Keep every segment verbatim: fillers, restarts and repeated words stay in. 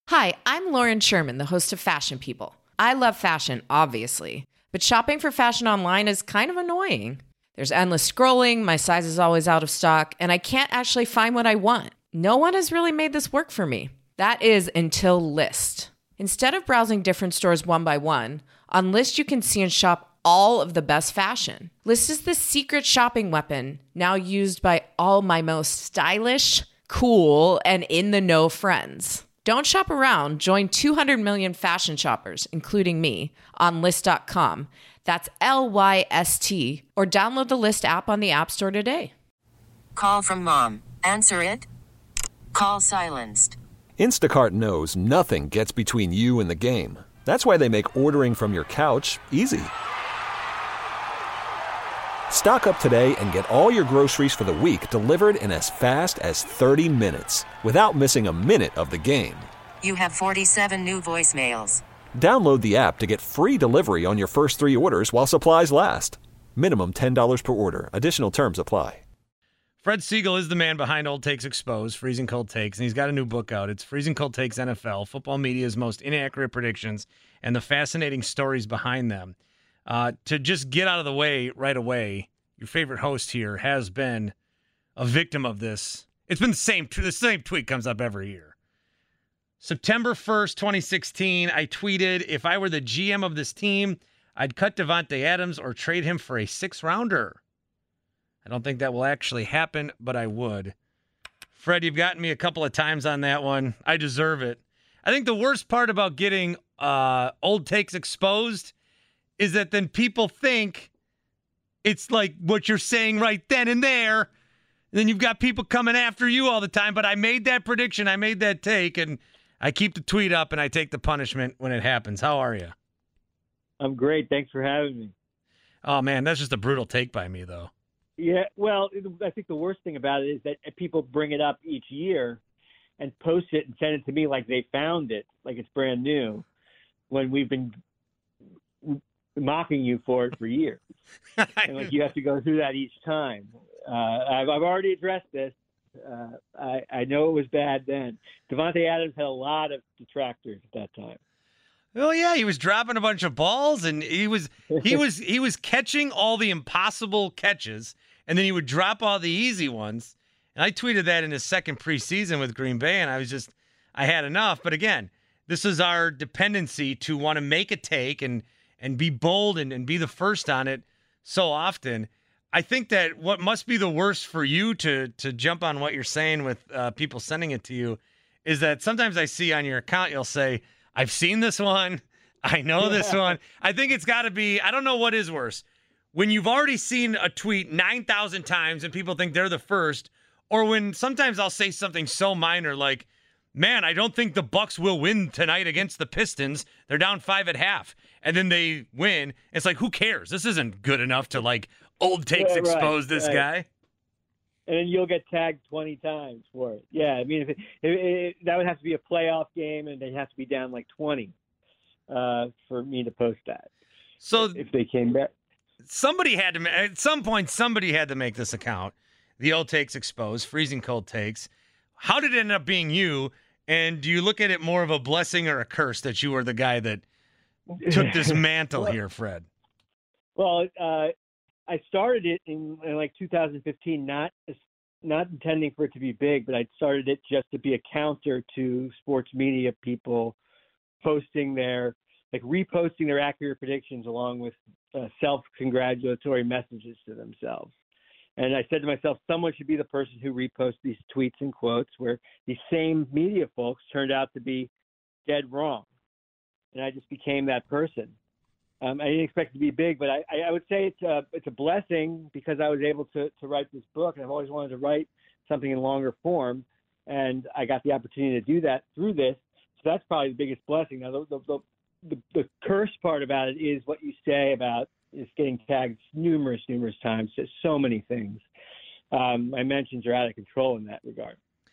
Hi, I'm Lauren Sherman, the host of Fashion People. I love fashion, obviously, but shopping for fashion online is kind of annoying. There's endless scrolling, my size is always out of stock, and I can't actually find what I want. No one has really made this work for me. That is until Lyst. Instead of browsing different stores one by one, on Lyst you can see and shop all of the best fashion. Lyst is the secret shopping weapon, now used by all my most stylish, cool, and in-the-know friends. Don't shop around. Join two hundred million fashion shoppers, including me, on Lyst dot com. That's L Y S T. Or download the Lyst app on the App Store today. Call from mom. Answer it. Call silenced. Instacart knows nothing gets between you and the game. That's why they make ordering from your couch easy. Stock up today and get all your groceries for the week delivered in as fast as thirty minutes without missing a minute of the game. You have forty-seven new voicemails. Download the app to get free delivery on your first three orders while supplies last. Minimum ten dollars per order. Additional terms apply. Fred Siegel is the man behind Old Takes Exposed, Freezing Cold Takes, and he's got a new book out. It's Freezing Cold Takes N F L, football media's most inaccurate predictions and the fascinating stories behind them. Uh, to just get out of the way right away, your favorite host here has been a victim of this. It's been the same, the same tweet comes up every year. September first, twenty sixteen, I tweeted, if I were the G M of this team, I'd cut Davante Adams or trade him for a six-rounder. I don't think that will actually happen, but I would. Fred, you've gotten me a couple of times on that one. I deserve it. I think the worst part about getting uh, Old Takes Exposed is that then people think it's like what you're saying right then and there. And then you've got people coming after you all the time. But I made that prediction. I made that take. And I keep the tweet up and I take the punishment when it happens. How are you? I'm great. Thanks for having me. Oh, man, that's just a brutal take by me, though. Yeah, well, I think the worst thing about it is that people bring it up each year and post it and send it to me like they found it, like it's brand new, when we've been mocking you for it for years. And like you have to go through that each time. Uh, I've, I've already addressed this. Uh, I, I know it was bad then. Davante Adams had a lot of detractors at that time. Oh yeah, he was dropping a bunch of balls, and he was he was he was catching all the impossible catches, and then he would drop all the easy ones. And I tweeted that in his second preseason with Green Bay, and I was just I had enough. But again, this is our dependency to want to make a take and and be bold and, and be the first on it so often. I think that what must be the worst for you to to jump on what you're saying with uh, people sending it to you is that sometimes I see on your account you'll say, I've seen this one. I know this one. I think it's got to be, I don't know what is worse. When you've already seen a tweet nine thousand times and people think they're the first, or when sometimes I'll say something so minor like, man, I don't think the Bucks will win tonight against the Pistons. They're down five at half. And then they win. It's like, who cares? This isn't good enough to, like, Old Takes Yeah, right, expose this right. guy. And then you'll get tagged twenty times for it. Yeah, I mean, if it, if it, that would have to be a playoff game, and they'd have to be down like twenty uh, for me to post that. So if they came back. Somebody had to, at some point, somebody had to make this account. The Old Takes Exposed, Freezing Cold Takes. How did it end up being you? And do you look at it more of a blessing or a curse that you were the guy that took this mantle well, here, Fred? Well, uh, I started it in, in like two thousand fifteen, not not intending for it to be big, but I started it just to be a counter to sports media people posting their, like reposting their accurate predictions along with uh, self-congratulatory messages to themselves. And I said to myself, someone should be the person who reposts these tweets and quotes where these same media folks turned out to be dead wrong. And I just became that person. Um, I didn't expect it to be big, but I, I would say it's a, it's a blessing because I was able to, to write this book, and I've always wanted to write something in longer form, and I got the opportunity to do that through this. So that's probably the biggest blessing. Now, the, the, the, the curse part about it is what you say about is getting tagged numerous, numerous times. Just so many things. Um, my mentions are out of control in that regard.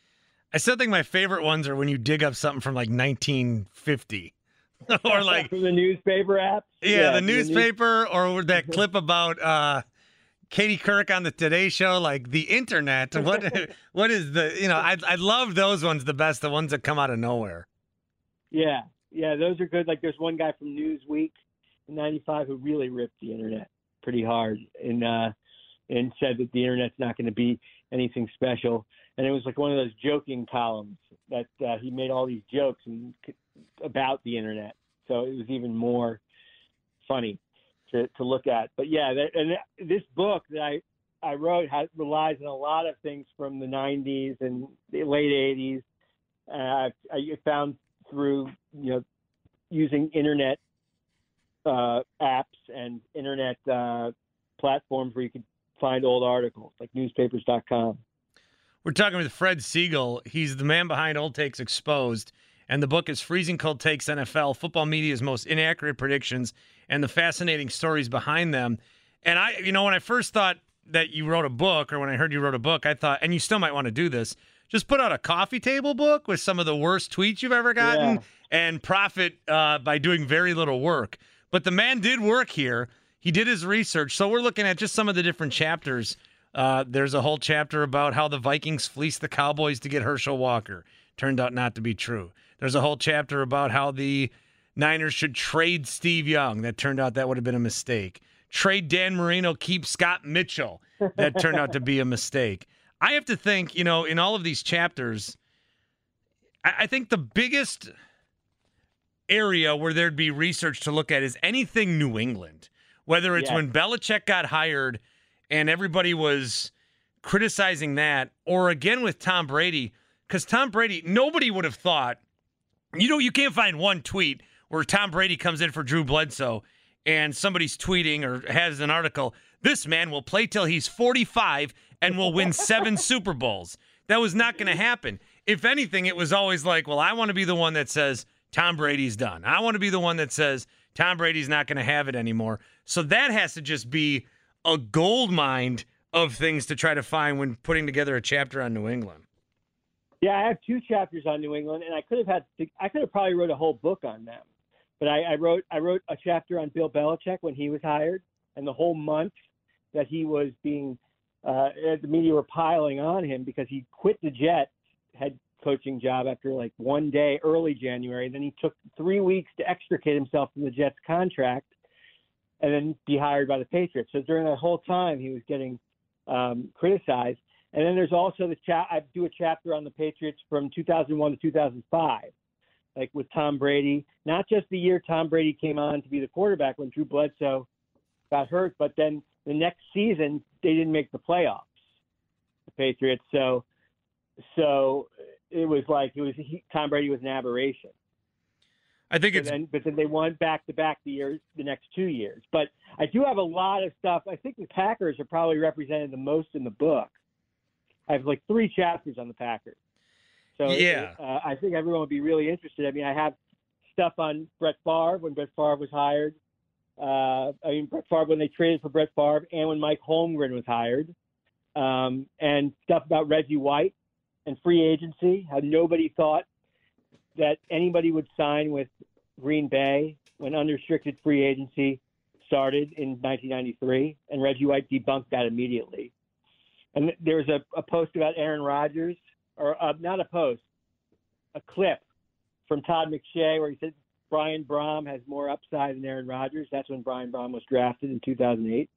I still think my favorite ones are when you dig up something from like nineteen fifty. Or like from the newspaper app. Yeah, yeah the newspaper, news- or that clip about uh, Katie Couric on the Today Show, like the internet. What what is the, you know, I I love those ones the best, the ones that come out of nowhere. Yeah, yeah, those are good. Like there's one guy from Newsweek in ninety-five who really ripped the internet pretty hard and uh, and said that the internet's not going to be anything special. And it was like one of those joking columns that uh, he made all these jokes and, about the internet. So it was even more funny to, to look at. But yeah, that, and this book that I, I wrote has, relies on a lot of things from the nineties and the late eighties. Uh, I found through, you know, using internet uh, apps and internet uh, platforms where you could find old articles like newspapers dot com. We're talking with Fred Siegel. He's the man behind Old Takes Exposed, and the book is Freezing Cold Takes N F L, Football Media's Most Inaccurate Predictions, and the Fascinating Stories Behind Them. And I, you know, when I first thought that you wrote a book, or when I heard you wrote a book, I thought, and you still might want to do this, just put out a coffee table book with some of the worst tweets you've ever gotten Yeah. and profit uh, by doing very little work. But the man did work here. He did his research. So we're looking at just some of the different chapters. Uh, there's a whole chapter about how the Vikings fleeced the Cowboys to get Herschel Walker. Turned out not to be true. There's a whole chapter about how the Niners should trade Steve Young. That turned out that would have been a mistake. Trade Dan Marino, keep Scott Mitchell. That turned out to be a mistake. I have to think, you know, in all of these chapters, I, I think the biggest area where there'd be research to look at is anything New England. Whether it's Yeah. when Belichick got hired and everybody was criticizing that, or again with Tom Brady, because Tom Brady, nobody would have thought, you know, you can't find one tweet where Tom Brady comes in for Drew Bledsoe and somebody's tweeting or has an article, this man will play till he's forty-five and will win seven Super Bowls. That was not going to happen. If anything, it was always like, well, I want to be the one that says Tom Brady's done. I want to be the one that says Tom Brady's not going to have it anymore. So that has to just be a gold mine of things to try to find when putting together a chapter on New England. Yeah, I have two chapters on New England, and I could have had I could have probably wrote a whole book on them. But I, I wrote I wrote a chapter on Bill Belichick when he was hired, and the whole month that he was being uh, the media were piling on him because he quit the Jets head coaching job after like one day early January. Then he took three weeks to extricate himself from the Jets contract and then be hired by the Patriots. So during that whole time, he was getting um, criticized. And then there's also the chat. I do a chapter on the Patriots from two thousand one to two thousand five, like with Tom Brady, not just the year Tom Brady came on to be the quarterback when Drew Bledsoe got hurt, but then the next season they didn't make the playoffs, the Patriots. So, so it was like it was he, Tom Brady was an aberration. I think But it's then, but then they won back to back the years, the next two years. But I do have a lot of stuff. I think the Packers are probably represented the most in the book. I have like three chapters on the Packers. So Yeah. uh, I think everyone would be really interested. I mean, I have stuff on Brett Favre when Brett Favre was hired. Uh, I mean, Brett Favre when they traded for Brett Favre and when Mike Holmgren was hired. Um, and stuff about Reggie White and free agency, how nobody thought that anybody would sign with Green Bay when unrestricted free agency started in nineteen ninety-three, and Reggie White debunked that immediately. And there was a, a post about Aaron Rodgers, or uh, not a post, a clip from Todd McShay where he said Brian Brahm has more upside than Aaron Rodgers. That's when Brian Brahm was drafted in two thousand eight.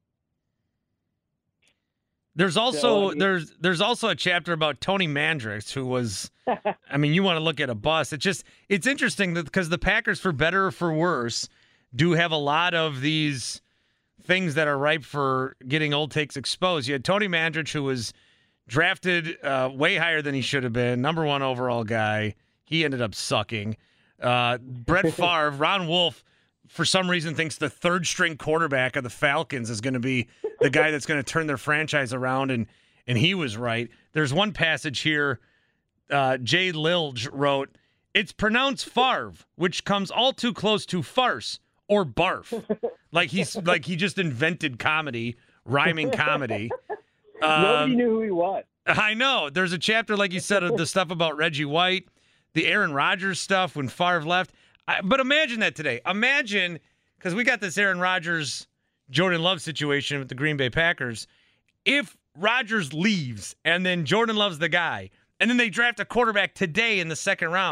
There's also So, I mean- there's there's also a chapter about Tony Mandrix, who was, I mean, you want to look at a bust. It's just it's interesting that because the Packers, for better or for worse, do have a lot of these things that are ripe for getting old takes exposed. You had Tony Mandrich, who was drafted uh, way higher than he should have been, number one overall guy. He ended up sucking. Uh, Brett Favre, Ron Wolf, for some reason, thinks the third string quarterback of the Falcons is going to be the guy that's going to turn their franchise around, and and he was right. There's one passage here. Uh, Jay Lilge wrote, "It's pronounced Favre, which comes all too close to farce or barf." Like he's like he just invented comedy, rhyming comedy. Nobody Um, knew who he was. I know. There's a chapter, like you said, of the stuff about Reggie White, the Aaron Rodgers stuff when Favre left. I, but imagine that today. Imagine, because we got this Aaron Rodgers, Jordan Love situation with the Green Bay Packers. If Rodgers leaves and then Jordan Love's the guy, and then they draft a quarterback today in the second round,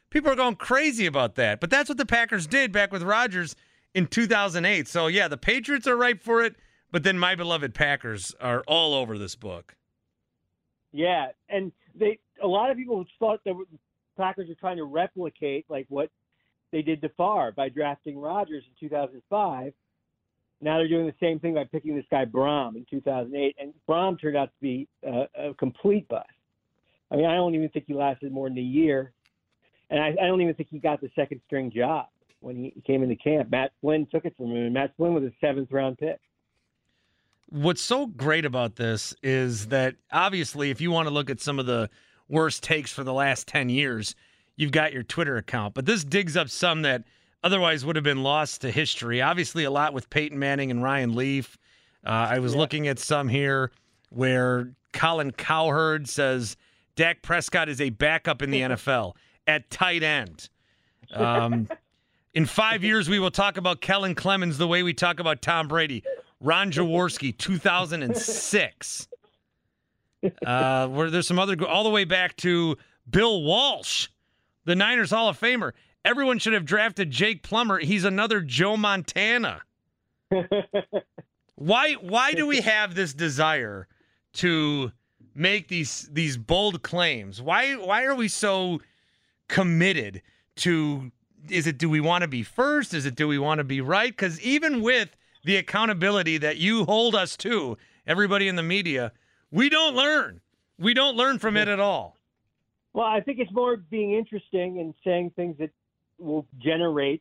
People are going crazy about that. But that's what the Packers did back with Rodgers in two thousand eight. So, yeah, the Patriots are ripe for it, but then my beloved Packers are all over this book. Yeah, and they a lot of people thought that the Packers were trying to replicate like what they did to Favre by drafting Rodgers in two thousand five. Now they're doing the same thing by picking this guy Braum in two thousand eight, and Braum turned out to be uh, a complete bust. I mean, I don't even think he lasted more than a year. And I, I don't even think he got the second string job when he came into camp. Matt Flynn took it from him, and Matt Flynn was a seventh round pick. What's so great about this is that obviously if you want to look at some of the worst takes for the last ten years, you've got your Twitter account. But this digs up some that otherwise would have been lost to history. Obviously a lot with Peyton Manning and Ryan Leaf. Uh, I was yeah. looking at some here where Colin Cowherd says Dak Prescott is a backup in the N F L. At tight end. Um, in five years, we will talk about Kellen Clemens the way we talk about Tom Brady. Ron Jaworski, two thousand six. Uh, where there's some other, all the way back to Bill Walsh, the Niners Hall of Famer. Everyone should have drafted Jake Plummer. He's another Joe Montana. Why? Why do we have this desire to make these these bold claims? Why? Why are we so committed to, is it do we want to be first? Is it do we want to be right? Because even with the accountability that you hold us to, everybody in the media, we don't learn. We don't learn from it at all. Well, I think it's more being interesting and saying things that will generate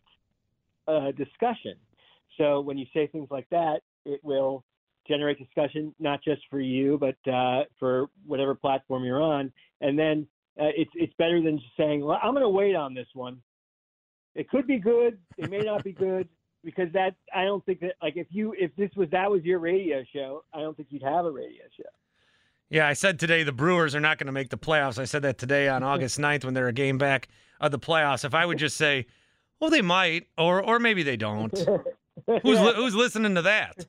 a discussion. So when you say things like that, it will generate discussion, not just for you, but uh, for whatever platform you're on. And then Uh, it's it's better than just saying, well, I'm going to wait on this one. It could be good. It may not be good, because that I don't think that, like, if you if this was that was your radio show, I don't think you'd have a radio show. Yeah, I said today the Brewers are not going to make the playoffs. I said that today on August ninth when they're a game back of the playoffs. If I would just say, well, they might, or or maybe they don't. Who's li- who's listening to that?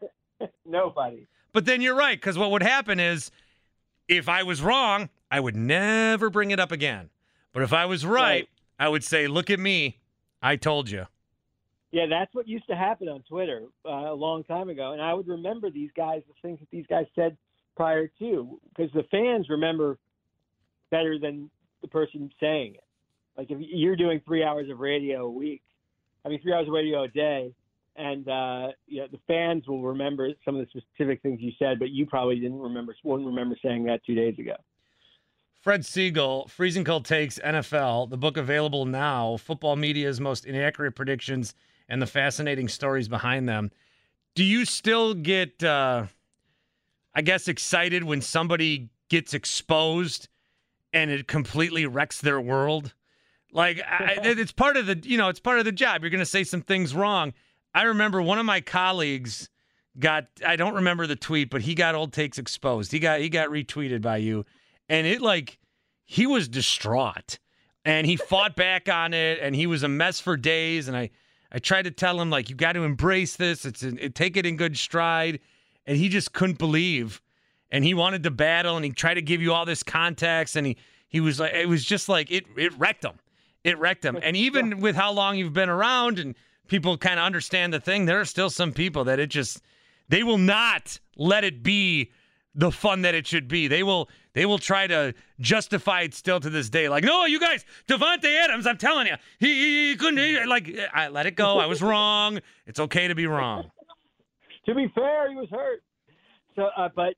Nobody. But then you're right, because what would happen is, if I was wrong, I would never bring it up again. But if I was right, right, I would say, look at me. I told you. Yeah, that's what used to happen on Twitter uh, a long time ago. And I would remember these guys, the things that these guys said prior to, because the fans remember better than the person saying it. Like if you're doing three hours of radio a week, I mean, three hours of radio a day, and uh, you know, the fans will remember some of the specific things you said, but you probably didn't remember, wouldn't remember saying that two days ago. Fred Siegel, Freezing Cold Takes N F L, the book available now, football media's most inaccurate predictions and the fascinating stories behind them. Do you still get, uh, I guess, excited when somebody gets exposed and it completely wrecks their world? Like, I, it's part of the, you know, it's part of the job. You're going to say some things wrong. I remember one of my colleagues got, I don't remember the tweet, but he got Old Takes exposed. He got, he got retweeted by you. And it, like, he was distraught, and he fought back on it, and he was a mess for days. And I, I tried to tell him, like, you got to embrace this. It's a, it, take it in good stride. And he just couldn't believe. And he wanted to battle, and he tried to give you all this context. And he, he was like, it was just like, it, it wrecked him. It wrecked him. And even with how long you've been around and people kind of understand the thing, there are still some people that it just, they will not let it be the fun that it should be. They will they will try to justify it still to this day. Like, no, you guys, Davante Adams, I'm telling you, he, he, he couldn't, he, like, I let it go. I was wrong. It's okay to be wrong. To be fair, he was hurt. So, uh, but,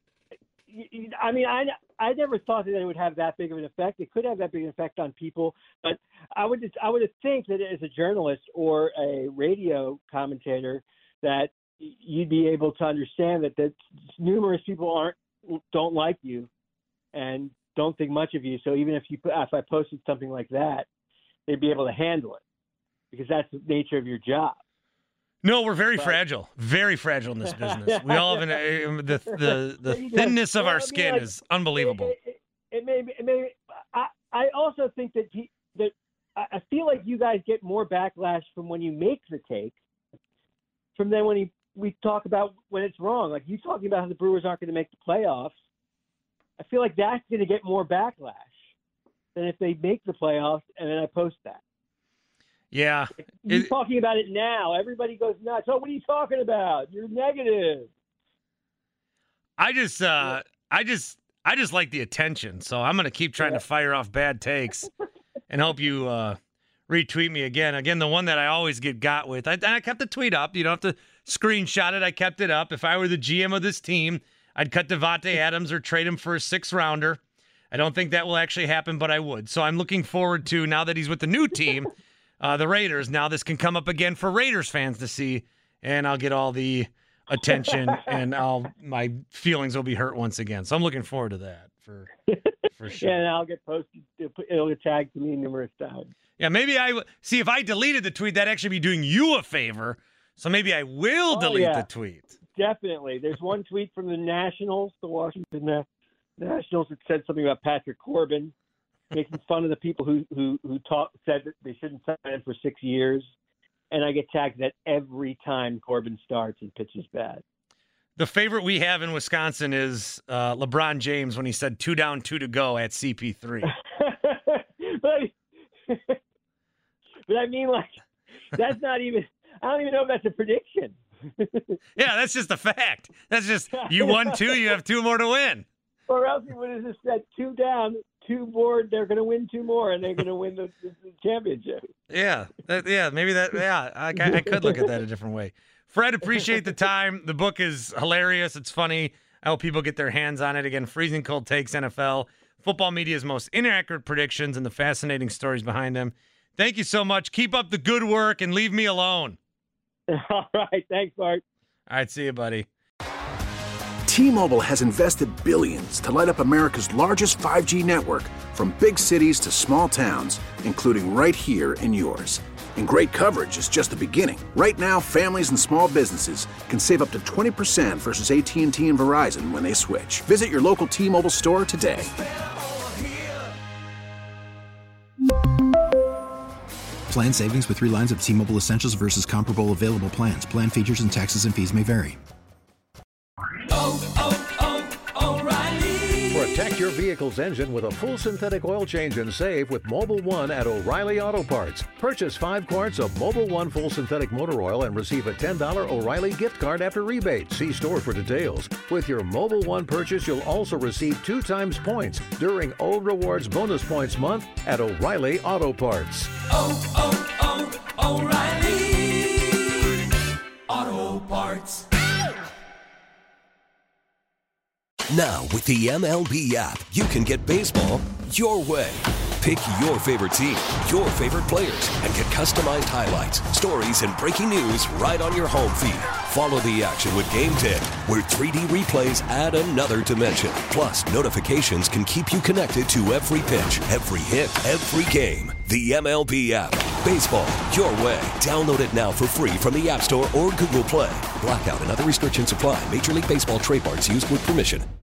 I mean, I, I never thought that it would have that big of an effect. It could have that big an effect on people, but I would just, I would think that as a journalist or a radio commentator that you'd be able to understand that, that numerous people aren't, don't like you and don't think much of you. So even if you, if I posted something like that, they'd be able to handle it because that's the nature of your job. No, we're very but, fragile, very fragile in this business. We all have an, uh, the the the thinness of our skin like, is unbelievable. It, it, it may, it may. I I also think that he, that I feel like you guys get more backlash from when you make the take, from then when you, we talk about when it's wrong. Like you talking about how the Brewers aren't going to make the playoffs. I feel like that's going to get more backlash than if they make the playoffs, and then I post that. Yeah. You're It, talking about it now. Everybody goes nuts. Oh, what are you talking about? You're negative. I just, uh, I just, I just like the attention. So I'm going to keep trying Yeah. to fire off bad takes and hope you uh, retweet me again. Again, the one that I always get got with. I, and I kept the tweet up. You don't have to screenshot it. I kept it up. If I were the G M of this team, I'd cut Devontae Adams or trade him for a six rounder. I don't think that will actually happen, but I would. So I'm looking forward to, now that he's with the new team, uh, the Raiders, now this can come up again for Raiders fans to see, and I'll get all the attention, and I'll my feelings will be hurt once again. So I'm looking forward to that for for sure. Yeah, and I'll get posted. It'll get tagged to me numerous times. Yeah, maybe I see if I deleted the tweet, that'd actually be doing you a favor. So maybe I will Oh, delete yeah. the tweet. Definitely. There's one tweet from the Nationals, the Washington Na- Nationals, that said something about Patrick Corbin, making fun of the people who who who taught, said that they shouldn't sign him for six years. And I get tagged that every time Corbin starts and pitches bad. The favorite we have in Wisconsin is uh, LeBron James when he said two down, two to go at C P three. but, I, but I mean, like, that's not even, I don't even know if that's a prediction. Yeah, that's just a fact. That's just, you won two, you have two more to win. Or else he would have just said two down, two more, they're going to win two more, and they're going to win the, the, the championship. Yeah, that, yeah, maybe that, yeah, I, I could look at that a different way. Fred, appreciate the time. The book is hilarious. It's funny. I hope people get their hands on it. Again, Freezing Cold Takes N F L, football media's most inaccurate predictions and the fascinating stories behind them. Thank you so much. Keep up the good work and leave me alone. All right. Thanks, Bart. All right, see you, buddy. T-Mobile has invested billions to light up America's largest five G network, from big cities to small towns, including right here in yours. And great coverage is just the beginning. Right now, families and small businesses can save up to twenty percent versus A T and T and Verizon when they switch. Visit your local T-Mobile store today. Plan savings with three lines of T-Mobile Essentials versus comparable available plans. Plan features and taxes and fees may vary. Oh, oh, oh, O'Reilly. Protect your vehicle's engine with a full synthetic oil change and save with Mobil one at O'Reilly Auto Parts. Purchase five quarts of Mobil one full synthetic motor oil and receive a ten dollars O'Reilly gift card after rebate. See store for details. With your Mobil one purchase, you'll also receive two times points during O Rewards Bonus Points Month at O'Reilly Auto Parts. Oh, oh, oh, O'Reilly Auto Parts. Now, with the M L B app, you can get baseball your way. Pick your favorite team, your favorite players, and get customized highlights, stories, and breaking news right on your home feed. Follow the action with Game ten, where three D replays add another dimension. Plus, notifications can keep you connected to every pitch, every hit, every game. The M L B app. Baseball your way. Download it now for free from the App Store or Google Play. Blackout and other restrictions apply. Major League Baseball trademarks used with permission.